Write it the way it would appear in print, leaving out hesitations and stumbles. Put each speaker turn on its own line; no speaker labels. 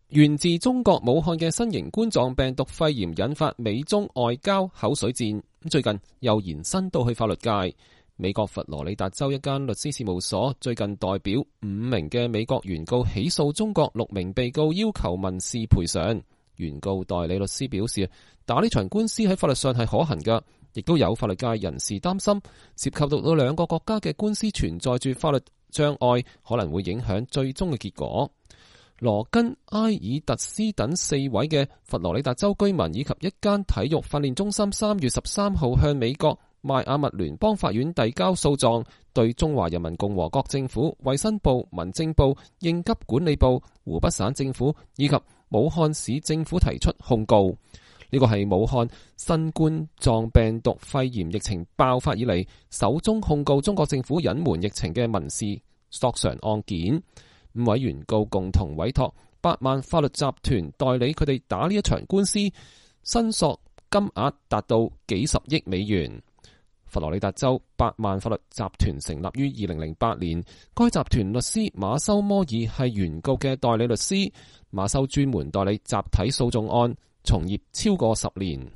源自中國武漢嘅新型冠狀病毒肺炎引發美中外交口水戰，最近又延伸到去法律界。美國佛羅里達州一間律師事務所最近代表5名嘅美國原告起訴中國6名被告，要求民事賠償。原告代理律師表示，打呢場官司喺法律上係可行㗎，亦都有法律界人士擔心涉及到兩個國家嘅官司存在住法律障礙，可能會影響最終嘅結果。羅根、埃爾特斯等4位嘅佛羅里達州居民以及一間體育訓練中心3月13號向美國邁阿密聯邦法院遞交訴狀，對中華人民共和國政府、衛生部、民政部、應急管理部、湖北省政府以及武漢市政府提出控告。呢個係武漢新冠狀病毒肺炎疫情爆發以嚟首宗控告中國政府隱瞞疫情嘅民事索償案件。5位原告共同委託百萬法律集團代理佢哋打呢一場官司，申索金額達到幾十億美元。佛羅里達州百萬法律集團成立於2008年，該集團律師馬修摩爾係原告嘅代理律師。馬修專門代理集體訴訟案，從業超過10年。